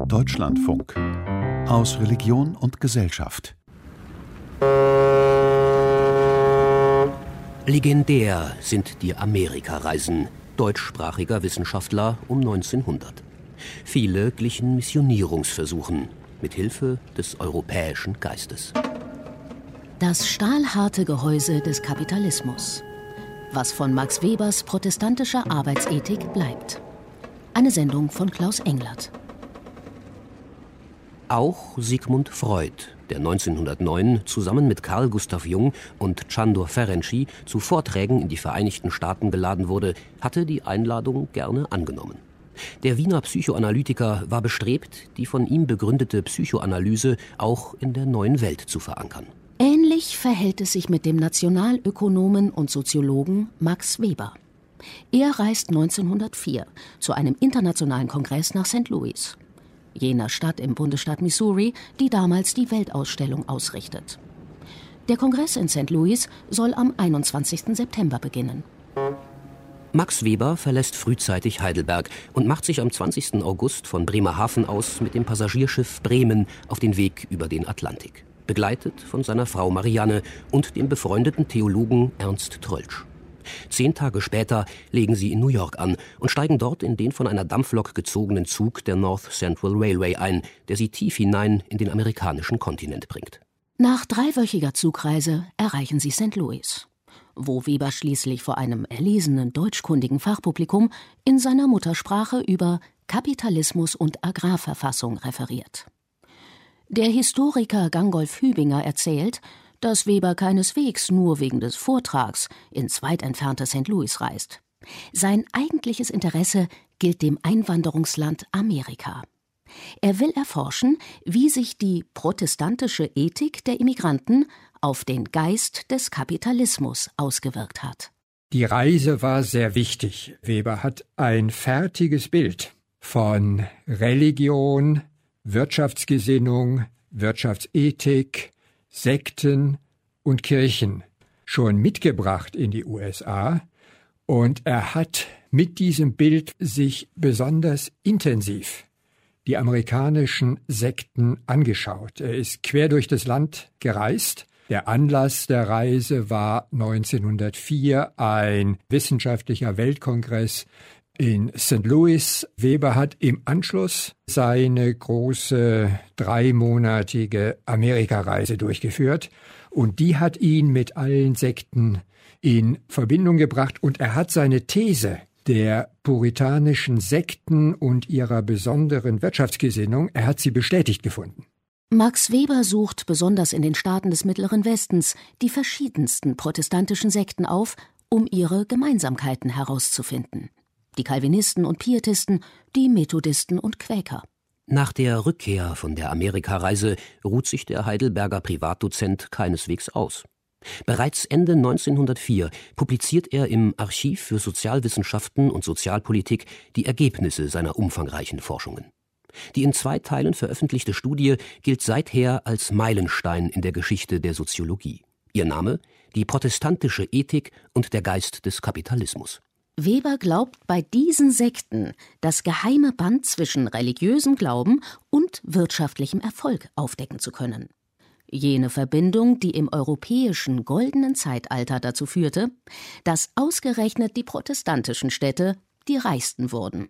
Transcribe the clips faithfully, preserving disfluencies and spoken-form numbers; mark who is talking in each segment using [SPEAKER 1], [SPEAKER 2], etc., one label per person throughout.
[SPEAKER 1] Deutschlandfunk aus Religion und Gesellschaft.
[SPEAKER 2] Legendär sind die Amerikareisen deutschsprachiger Wissenschaftler um neunzehnhundert. Viele glichen Missionierungsversuchen mit Hilfe des europäischen Geistes.
[SPEAKER 3] Das stahlharte Gehäuse des Kapitalismus. Was von Max Webers protestantischer Arbeitsethik bleibt. Eine Sendung von Klaus Englert.
[SPEAKER 2] Auch Sigmund Freud, der neunzehnhundertneun zusammen mit Carl Gustav Jung und Sándor Ferenczi zu Vorträgen in die Vereinigten Staaten geladen wurde, hatte die Einladung gerne angenommen. Der Wiener Psychoanalytiker war bestrebt, die von ihm begründete Psychoanalyse auch in der neuen Welt zu verankern.
[SPEAKER 3] Ähnlich verhält es sich mit dem Nationalökonomen und Soziologen Max Weber. Er reist neunzehnhundertvier zu einem internationalen Kongress nach Sankt Louis, jener Stadt im Bundesstaat Missouri, die damals die Weltausstellung ausrichtet. Der Kongress in Sankt Louis soll am einundzwanzigsten September beginnen.
[SPEAKER 2] Max Weber verlässt frühzeitig Heidelberg und macht sich am zwanzigsten August von Bremerhaven aus mit dem Passagierschiff Bremen auf den Weg über den Atlantik, begleitet von seiner Frau Marianne und dem befreundeten Theologen Ernst Troeltsch. Zehn Tage später legen sie in New York an und steigen dort in den von einer Dampflok gezogenen Zug der North Central Railway ein, der sie tief hinein in den amerikanischen Kontinent bringt.
[SPEAKER 3] Nach dreiwöchiger Zugreise erreichen sie Sankt Louis, wo Weber schließlich vor einem erlesenen deutschkundigen Fachpublikum in seiner Muttersprache über Kapitalismus und Agrarverfassung referiert. Der Historiker Gangolf Hübinger erzählt, dass Weber keineswegs nur wegen des Vortrags ins weit entfernte Sankt Louis reist. Sein eigentliches Interesse gilt dem Einwanderungsland Amerika. Er will erforschen, wie sich die protestantische Ethik der Immigranten auf den Geist des Kapitalismus ausgewirkt hat.
[SPEAKER 4] Die Reise war sehr wichtig. Weber hat ein fertiges Bild von Religion, Wirtschaftsgesinnung, Wirtschaftsethik, Sekten und Kirchen schon mitgebracht in die U S A, und er hat mit diesem Bild sich besonders intensiv die amerikanischen Sekten angeschaut. Er ist quer durch das Land gereist. Der Anlass der Reise war neunzehnhundertvier ein wissenschaftlicher Weltkongress in Sankt Louis. Weber hat im Anschluss seine große dreimonatige Amerikareise durchgeführt, und die hat ihn mit allen Sekten in Verbindung gebracht, und er hat seine These der puritanischen Sekten und ihrer besonderen Wirtschaftsgesinnung, er hat sie bestätigt gefunden.
[SPEAKER 3] Max Weber sucht besonders in den Staaten des Mittleren Westens die verschiedensten protestantischen Sekten auf, um ihre Gemeinsamkeiten herauszufinden. Die Calvinisten und Pietisten, die Methodisten und Quäker.
[SPEAKER 2] Nach der Rückkehr von der Amerikareise ruht sich der Heidelberger Privatdozent keineswegs aus. Bereits Ende neunzehnhundertvier publiziert er im Archiv für Sozialwissenschaften und Sozialpolitik die Ergebnisse seiner umfangreichen Forschungen. Die in zwei Teilen veröffentlichte Studie gilt seither als Meilenstein in der Geschichte der Soziologie. Ihr Name: Die protestantische Ethik und der Geist des Kapitalismus.
[SPEAKER 3] Weber glaubt, bei diesen Sekten das geheime Band zwischen religiösem Glauben und wirtschaftlichem Erfolg aufdecken zu können. Jene Verbindung, die im europäischen goldenen Zeitalter dazu führte, dass ausgerechnet die protestantischen Städte die reichsten wurden.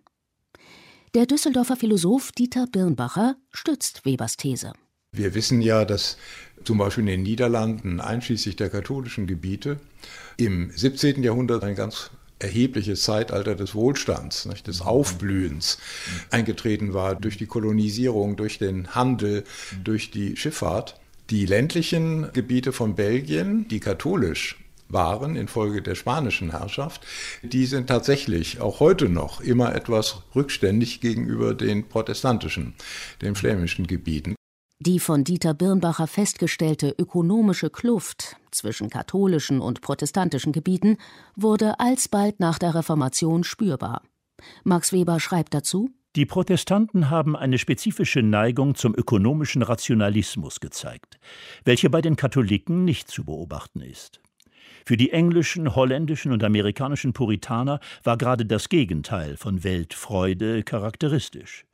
[SPEAKER 3] Der Düsseldorfer Philosoph Dieter Birnbacher stützt Webers These.
[SPEAKER 5] Wir wissen ja, dass zum Beispiel in den Niederlanden, einschließlich der katholischen Gebiete, im siebzehnten Jahrhundert ein ganz erhebliches Zeitalter des Wohlstands, nicht, des Aufblühens eingetreten war durch die Kolonisierung, durch den Handel, durch die Schifffahrt. Die ländlichen Gebiete von Belgien, die katholisch waren infolge der spanischen Herrschaft, die sind tatsächlich auch heute noch immer etwas rückständig gegenüber den protestantischen, den flämischen Gebieten.
[SPEAKER 3] Die von Dieter Birnbacher festgestellte ökonomische Kluft zwischen katholischen und protestantischen Gebieten wurde alsbald nach der Reformation spürbar. Max Weber schreibt dazu:
[SPEAKER 6] Die Protestanten haben eine spezifische Neigung zum ökonomischen Rationalismus gezeigt, welche bei den Katholiken nicht zu beobachten ist. Für die englischen, holländischen und amerikanischen Puritaner war gerade das Gegenteil von Weltfreude charakteristisch.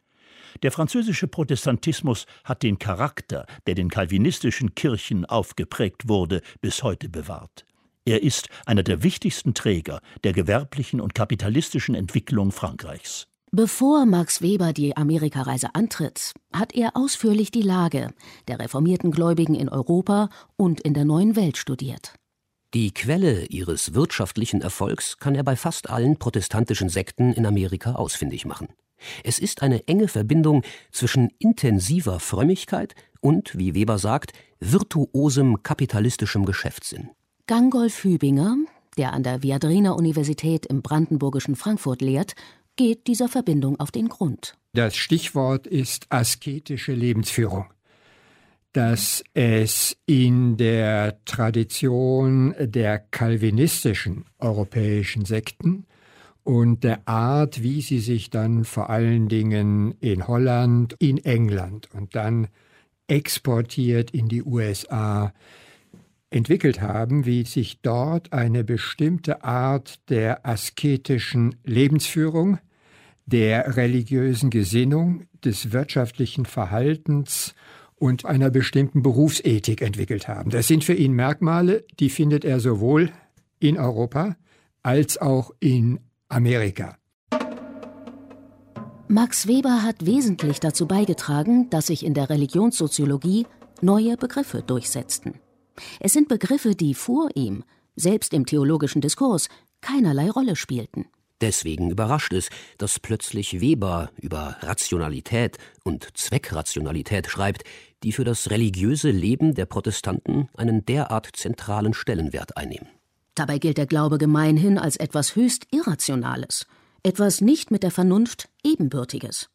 [SPEAKER 6] Der französische Protestantismus hat den Charakter, der den calvinistischen Kirchen aufgeprägt wurde, bis heute bewahrt. Er ist einer der wichtigsten Träger der gewerblichen und kapitalistischen Entwicklung Frankreichs.
[SPEAKER 3] Bevor Max Weber die Amerikareise antritt, hat er ausführlich die Lage der reformierten Gläubigen in Europa und in der neuen Welt studiert.
[SPEAKER 2] Die Quelle ihres wirtschaftlichen Erfolgs kann er bei fast allen protestantischen Sekten in Amerika ausfindig machen. Es ist eine enge Verbindung zwischen intensiver Frömmigkeit und, wie Weber sagt, virtuosem kapitalistischem Geschäftssinn.
[SPEAKER 3] Gangolf Hübinger, der an der Viadrina-Universität im brandenburgischen Frankfurt lehrt, geht dieser Verbindung auf den Grund.
[SPEAKER 4] Das Stichwort ist asketische Lebensführung. Dass es in der Tradition der calvinistischen europäischen Sekten und der Art, wie sie sich dann vor allen Dingen in Holland, in England und dann exportiert in die U S A entwickelt haben, wie sich dort eine bestimmte Art der asketischen Lebensführung, der religiösen Gesinnung, des wirtschaftlichen Verhaltens und einer bestimmten Berufsethik entwickelt haben. Das sind für ihn Merkmale, die findet er sowohl in Europa als auch in Amerika.
[SPEAKER 3] Max Weber hat wesentlich dazu beigetragen, dass sich in der Religionssoziologie neue Begriffe durchsetzten. Es sind Begriffe, die vor ihm, selbst im theologischen Diskurs, keinerlei Rolle spielten.
[SPEAKER 2] Deswegen überrascht es, dass plötzlich Weber über Rationalität und Zweckrationalität schreibt, die für das religiöse Leben der Protestanten einen derart zentralen Stellenwert einnehmen.
[SPEAKER 3] Dabei gilt der Glaube gemeinhin als etwas höchst Irrationales, etwas nicht mit der Vernunft Ebenbürtiges.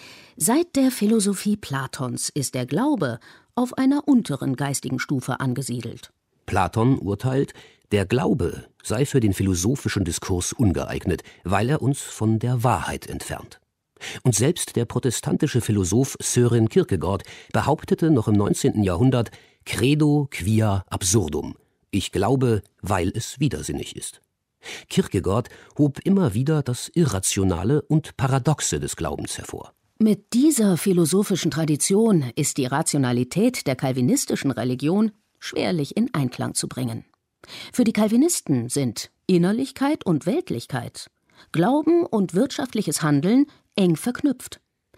[SPEAKER 3] Seit der Philosophie Platons ist der Glaube auf einer unteren geistigen Stufe angesiedelt.
[SPEAKER 2] Platon urteilt, der Glaube sei für den philosophischen Diskurs ungeeignet, weil er uns von der Wahrheit entfernt. Und selbst der protestantische Philosoph Søren Kierkegaard behauptete noch im neunzehnten Jahrhundert Credo quia absurdum, ich glaube, weil es widersinnig ist. Kierkegaard hob immer wieder das Irrationale und Paradoxe des Glaubens hervor.
[SPEAKER 3] Mit dieser philosophischen Tradition ist die Rationalität der calvinistischen Religion schwerlich in Einklang zu bringen. Für die Calvinisten sind Innerlichkeit und Weltlichkeit, Glauben und wirtschaftliches Handeln eng verknüpft.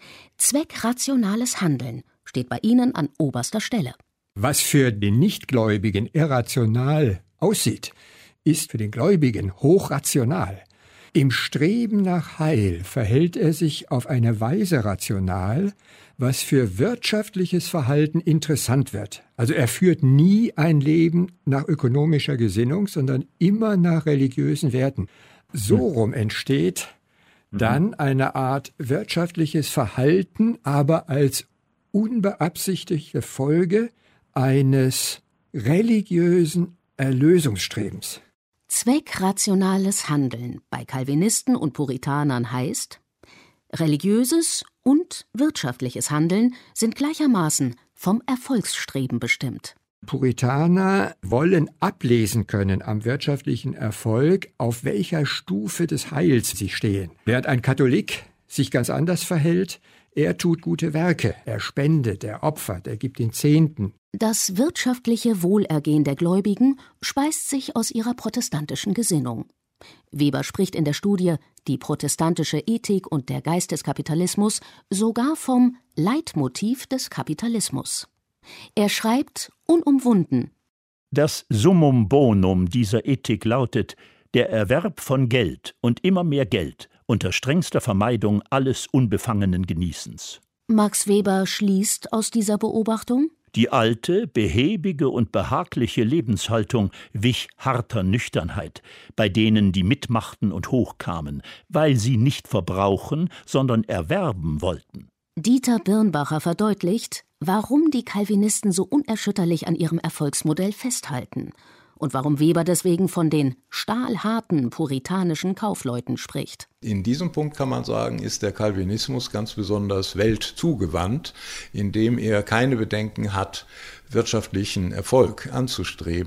[SPEAKER 3] Zweckrationales Handeln steht bei ihnen an oberster Stelle.
[SPEAKER 4] Was für den Nichtgläubigen irrational aussieht, ist für den Gläubigen hochrational. Im Streben nach Heil verhält er sich auf eine Weise rational, was für wirtschaftliches Verhalten interessant wird. Also er führt nie ein Leben nach ökonomischer Gesinnung, sondern immer nach religiösen Werten. So rum entsteht dann eine Art wirtschaftliches Verhalten, aber als unbeabsichtigte Folge eines religiösen Erlösungsstrebens.
[SPEAKER 3] Zweckrationales Handeln bei Calvinisten und Puritanern heißt, religiöses und wirtschaftliches Handeln sind gleichermaßen vom Erfolgsstreben bestimmt.
[SPEAKER 4] Puritaner wollen ablesen können am wirtschaftlichen Erfolg, auf welcher Stufe des Heils sie stehen. Während ein Katholik sich ganz anders verhält, er tut gute Werke, er spendet, er opfert, er gibt den Zehnten.
[SPEAKER 3] Das wirtschaftliche Wohlergehen der Gläubigen speist sich aus ihrer protestantischen Gesinnung. Weber spricht in der Studie Die protestantische Ethik und der Geist des Kapitalismus sogar vom Leitmotiv des Kapitalismus. Er schreibt unumwunden:
[SPEAKER 6] Das Summum bonum dieser Ethik lautet der Erwerb von Geld und immer mehr Geld unter strengster Vermeidung alles unbefangenen Genießens.
[SPEAKER 3] Max Weber schließt aus dieser Beobachtung:
[SPEAKER 6] Die alte, behäbige und behagliche Lebenshaltung wich harter Nüchternheit, bei denen die mitmachten und hochkamen, weil sie nicht verbrauchen, sondern erwerben wollten.
[SPEAKER 3] Dieter Birnbacher verdeutlicht, warum die Calvinisten so unerschütterlich an ihrem Erfolgsmodell festhalten und warum Weber deswegen von den stahlharten puritanischen Kaufleuten spricht.
[SPEAKER 5] In diesem Punkt kann man sagen, ist der Calvinismus ganz besonders weltzugewandt, indem er keine Bedenken hat, wirtschaftlichen Erfolg anzustreben.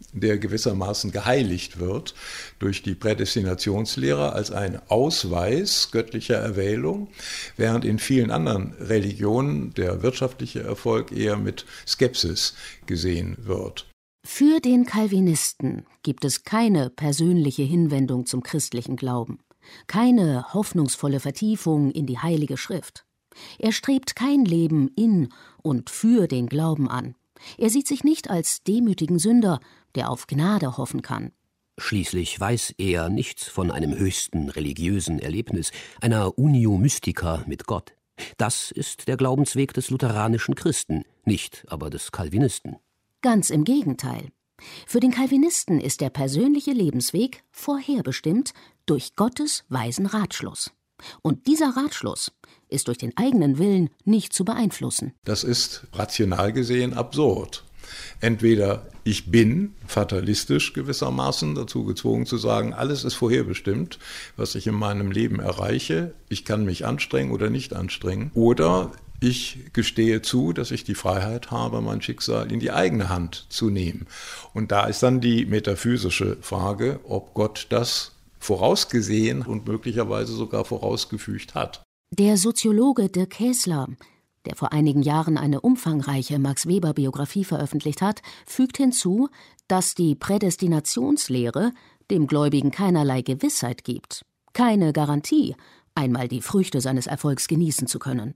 [SPEAKER 5] der gewissermaßen geheiligt wird durch die Prädestinationslehre als ein Ausweis göttlicher Erwählung, während in vielen anderen Religionen der wirtschaftliche Erfolg eher mit Skepsis gesehen wird.
[SPEAKER 3] Für den Calvinisten gibt es keine persönliche Hinwendung zum christlichen Glauben, keine hoffnungsvolle Vertiefung in die Heilige Schrift. Er strebt kein Leben in und für den Glauben an. Er sieht sich nicht als demütigen Sünder, der auf Gnade hoffen kann.
[SPEAKER 2] Schließlich weiß er nichts von einem höchsten religiösen Erlebnis, einer Unio Mystica mit Gott. Das ist der Glaubensweg des lutheranischen Christen, nicht aber des Calvinisten.
[SPEAKER 3] Ganz im Gegenteil. Für den Calvinisten ist der persönliche Lebensweg vorherbestimmt durch Gottes weisen Ratschluss. Und dieser Ratschluss ist durch den eigenen Willen nicht zu beeinflussen.
[SPEAKER 5] Das ist rational gesehen absurd. Entweder ich bin fatalistisch gewissermaßen dazu gezwungen zu sagen, alles ist vorherbestimmt, was ich in meinem Leben erreiche, ich kann mich anstrengen oder nicht anstrengen, oder ich gestehe zu, dass ich die Freiheit habe, mein Schicksal in die eigene Hand zu nehmen. Und da ist dann die metaphysische Frage, ob Gott das vorausgesehen und möglicherweise sogar vorausgefügt hat.
[SPEAKER 3] Der Soziologe Dirk Käßler, der vor einigen Jahren eine umfangreiche Max-Weber-Biografie veröffentlicht hat, fügt hinzu, dass die Prädestinationslehre dem Gläubigen keinerlei Gewissheit gibt, keine Garantie, einmal die Früchte seines Erfolgs genießen zu können.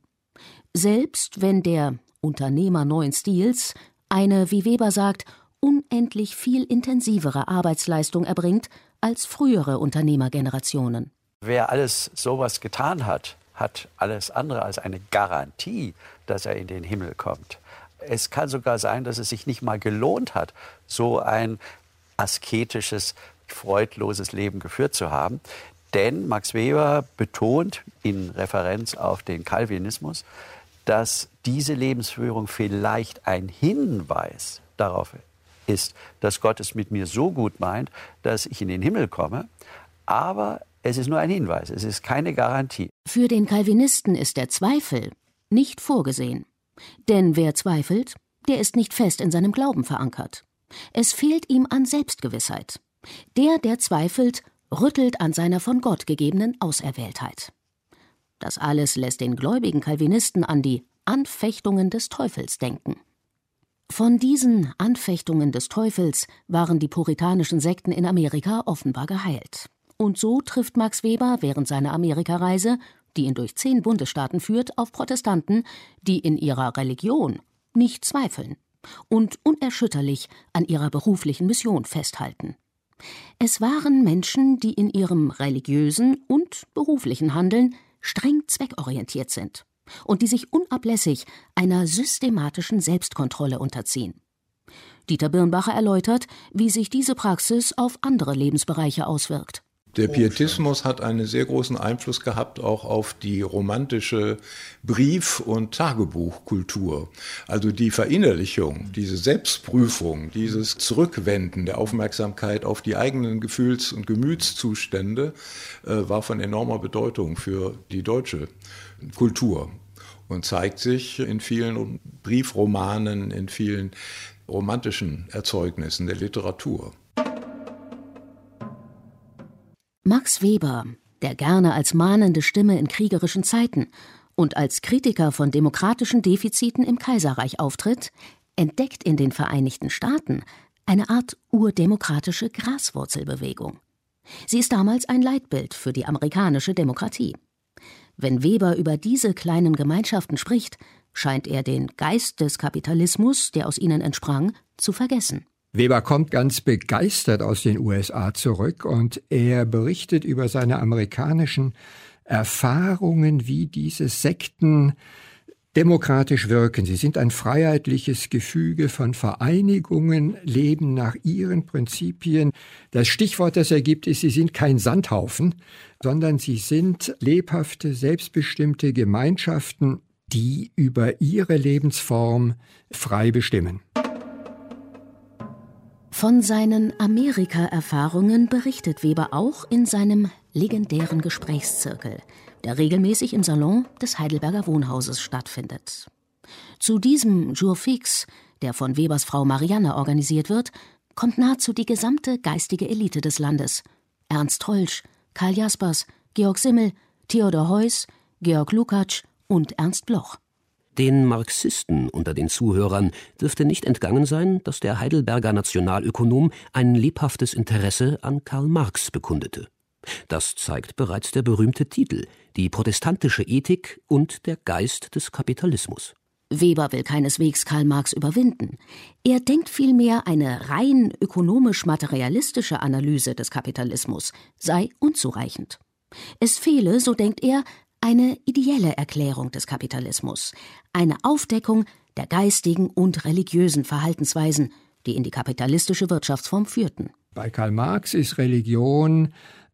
[SPEAKER 3] Selbst wenn der Unternehmer neuen Stils eine, wie Weber sagt, unendlich viel intensivere Arbeitsleistung erbringt als frühere Unternehmergenerationen.
[SPEAKER 7] Wer alles sowas getan hat, hat alles andere als eine Garantie, dass er in den Himmel kommt. Es kann sogar sein, dass es sich nicht mal gelohnt hat, so ein asketisches, freudloses Leben geführt zu haben. Denn Max Weber betont in Referenz auf den Calvinismus, dass diese Lebensführung vielleicht ein Hinweis darauf ist, dass Gott es mit mir so gut meint, dass ich in den Himmel komme. Aber es ist nur ein Hinweis, es ist keine Garantie.
[SPEAKER 3] Für den Calvinisten ist der Zweifel nicht vorgesehen. Denn wer zweifelt, der ist nicht fest in seinem Glauben verankert. Es fehlt ihm an Selbstgewissheit. Der, der zweifelt, rüttelt an seiner von Gott gegebenen Auserwähltheit. Das alles lässt den gläubigen Calvinisten an die Anfechtungen des Teufels denken. Von diesen Anfechtungen des Teufels waren die puritanischen Sekten in Amerika offenbar geheilt. Und so trifft Max Weber während seiner Amerikareise, die ihn durch zehn Bundesstaaten führt, auf Protestanten, die in ihrer Religion nicht zweifeln und unerschütterlich an ihrer beruflichen Mission festhalten. Es waren Menschen, die in ihrem religiösen und beruflichen Handeln streng zweckorientiert sind und die sich unablässig einer systematischen Selbstkontrolle unterziehen. Dieter Birnbacher erläutert, wie sich diese Praxis auf andere Lebensbereiche auswirkt.
[SPEAKER 5] Der Pietismus hat einen sehr großen Einfluss gehabt auch auf die romantische Brief- und Tagebuchkultur. Also die Verinnerlichung, diese Selbstprüfung, dieses Zurückwenden der Aufmerksamkeit auf die eigenen Gefühls- und Gemütszustände äh, war von enormer Bedeutung für die deutsche Kultur und zeigt sich in vielen Briefromanen, in vielen romantischen Erzeugnissen der Literatur.
[SPEAKER 3] Max Weber, der gerne als mahnende Stimme in kriegerischen Zeiten und als Kritiker von demokratischen Defiziten im Kaiserreich auftritt, entdeckt in den Vereinigten Staaten eine Art urdemokratische Graswurzelbewegung. Sie ist damals ein Leitbild für die amerikanische Demokratie. Wenn Weber über diese kleinen Gemeinschaften spricht, scheint er den Geist des Kapitalismus, der aus ihnen entsprang, zu vergessen.
[SPEAKER 4] Weber kommt ganz begeistert aus den U S A zurück und er berichtet über seine amerikanischen Erfahrungen, wie diese Sekten demokratisch wirken. Sie sind ein freiheitliches Gefüge von Vereinigungen, leben nach ihren Prinzipien. Das Stichwort, das er gibt, ist, sie sind kein Sandhaufen, sondern sie sind lebhafte, selbstbestimmte Gemeinschaften, die über ihre Lebensform frei bestimmen.
[SPEAKER 3] Von seinen Amerika-Erfahrungen berichtet Weber auch in seinem legendären Gesprächszirkel, der regelmäßig im Salon des Heidelberger Wohnhauses stattfindet. Zu diesem Jour fix, der von Webers Frau Marianne organisiert wird, kommt nahezu die gesamte geistige Elite des Landes. Ernst Troeltsch, Karl Jaspers, Georg Simmel, Theodor Heuss, Georg Lukács und Ernst Bloch.
[SPEAKER 2] Den Marxisten unter den Zuhörern dürfte nicht entgangen sein, dass der Heidelberger Nationalökonom ein lebhaftes Interesse an Karl Marx bekundete. Das zeigt bereits der berühmte Titel »Die protestantische Ethik und der Geist des Kapitalismus«.
[SPEAKER 3] Weber will keineswegs Karl Marx überwinden. Er denkt vielmehr, eine rein ökonomisch-materialistische Analyse des Kapitalismus sei unzureichend. Es fehle, so denkt er, eine ideelle Erklärung des Kapitalismus, eine Aufdeckung der geistigen und religiösen Verhaltensweisen, die in die kapitalistische Wirtschaftsform führten.
[SPEAKER 4] Bei Karl Marx ist Religion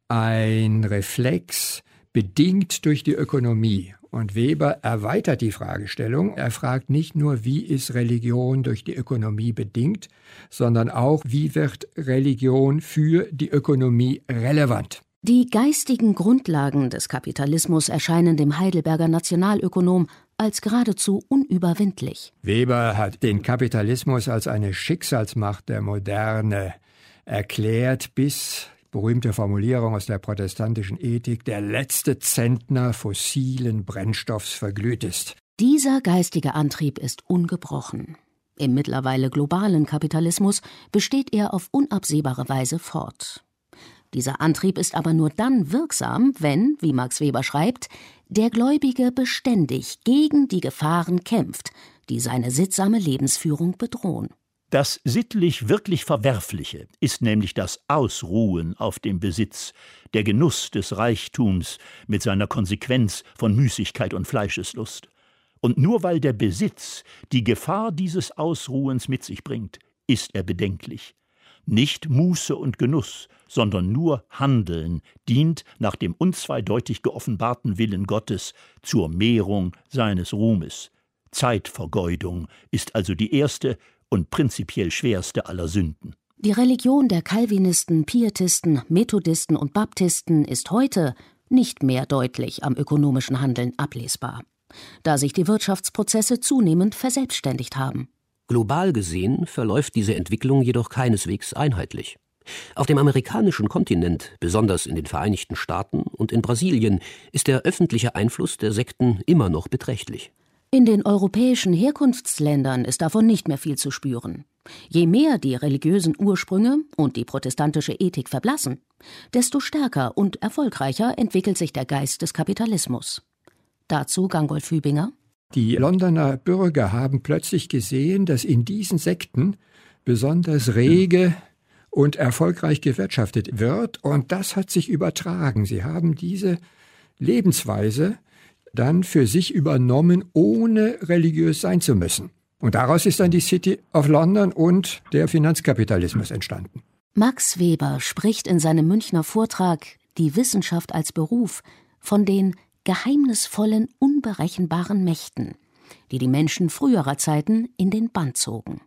[SPEAKER 4] ein Reflex, bedingt durch die Ökonomie. Und Weber erweitert die Fragestellung. Er fragt nicht nur, wie ist Religion durch die Ökonomie bedingt, sondern auch, wie wird Religion für die Ökonomie relevant.
[SPEAKER 3] Die geistigen Grundlagen des Kapitalismus erscheinen dem Heidelberger Nationalökonom als geradezu unüberwindlich.
[SPEAKER 4] Weber hat den Kapitalismus als eine Schicksalsmacht der Moderne erklärt, bis, berühmte Formulierung aus der protestantischen Ethik, der letzte Zentner fossilen Brennstoffs verglüht ist.
[SPEAKER 3] Dieser geistige Antrieb ist ungebrochen. Im mittlerweile globalen Kapitalismus besteht er auf unabsehbare Weise fort. Dieser Antrieb ist aber nur dann wirksam, wenn, wie Max Weber schreibt, der Gläubige beständig gegen die Gefahren kämpft, die seine sittsame Lebensführung bedrohen.
[SPEAKER 6] Das sittlich wirklich Verwerfliche ist nämlich das Ausruhen auf dem Besitz, der Genuss des Reichtums mit seiner Konsequenz von Müßigkeit und Fleischeslust. Und nur weil der Besitz die Gefahr dieses Ausruhens mit sich bringt, ist er bedenklich. Nicht Muße und Genuss, sondern nur Handeln dient nach dem unzweideutig geoffenbarten Willen Gottes zur Mehrung seines Ruhmes. Zeitvergeudung ist also die erste und prinzipiell schwerste aller Sünden.
[SPEAKER 3] Die Religion der Calvinisten, Pietisten, Methodisten und Baptisten ist heute nicht mehr deutlich am ökonomischen Handeln ablesbar, da sich die Wirtschaftsprozesse zunehmend verselbstständigt haben.
[SPEAKER 2] Global gesehen verläuft diese Entwicklung jedoch keineswegs einheitlich. Auf dem amerikanischen Kontinent, besonders in den Vereinigten Staaten und in Brasilien, ist der öffentliche Einfluss der Sekten immer noch beträchtlich.
[SPEAKER 3] In den europäischen Herkunftsländern ist davon nicht mehr viel zu spüren. Je mehr die religiösen Ursprünge und die protestantische Ethik verblassen, desto stärker und erfolgreicher entwickelt sich der Geist des Kapitalismus. Dazu Gangolf Hübinger.
[SPEAKER 4] Die Londoner Bürger haben plötzlich gesehen, dass in diesen Sekten besonders rege und erfolgreich gewirtschaftet wird, und das hat sich übertragen. Sie haben diese Lebensweise dann für sich übernommen, ohne religiös sein zu müssen. Und daraus ist dann die City of London und der Finanzkapitalismus entstanden.
[SPEAKER 3] Max Weber spricht in seinem Münchner Vortrag »Die Wissenschaft als Beruf« von den geheimnisvollen, unberechenbaren Mächten, die die Menschen früherer Zeiten in den Bann zogen.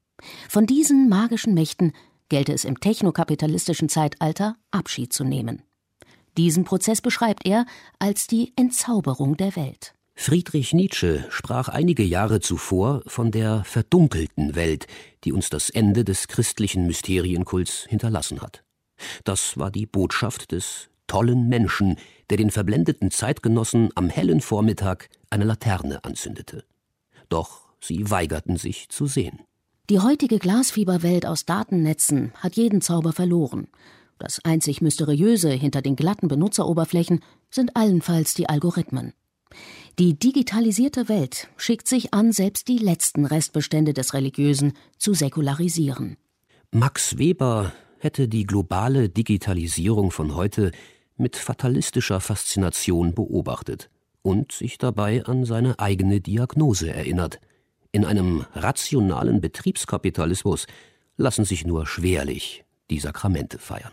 [SPEAKER 3] Von diesen magischen Mächten gelte es im technokapitalistischen Zeitalter Abschied zu nehmen. Diesen Prozess beschreibt er als die Entzauberung der Welt.
[SPEAKER 2] Friedrich Nietzsche sprach einige Jahre zuvor von der verdunkelten Welt, die uns das Ende des christlichen Mysterienkults hinterlassen hat. Das war die Botschaft des tollen Menschen, der den verblendeten Zeitgenossen am hellen Vormittag eine Laterne anzündete. Doch sie weigerten sich zu sehen.
[SPEAKER 3] Die heutige Glasfieberwelt aus Datennetzen hat jeden Zauber verloren. Das einzig Mysteriöse hinter den glatten Benutzeroberflächen sind allenfalls die Algorithmen. Die digitalisierte Welt schickt sich an, selbst die letzten Restbestände des Religiösen zu säkularisieren.
[SPEAKER 2] Max Weber hätte die globale Digitalisierung von heute mit fatalistischer Faszination beobachtet und sich dabei an seine eigene Diagnose erinnert. In einem rationalen Betriebskapitalismus lassen sich nur schwerlich die Sakramente feiern.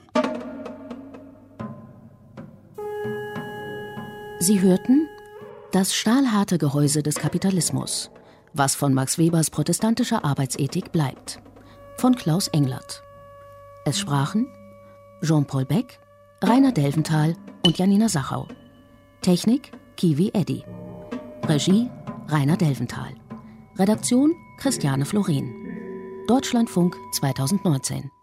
[SPEAKER 3] Sie hörten Das stahlharte Gehäuse des Kapitalismus, was von Max Webers protestantischer Arbeitsethik bleibt, von Klaus Englert. Es sprachen Jean-Paul Beck, Rainer Delventhal und Janina Sachau. Technik Kiwi Eddy. Regie Rainer Delventhal. Redaktion Christiane Florin. Deutschlandfunk zweitausendneunzehn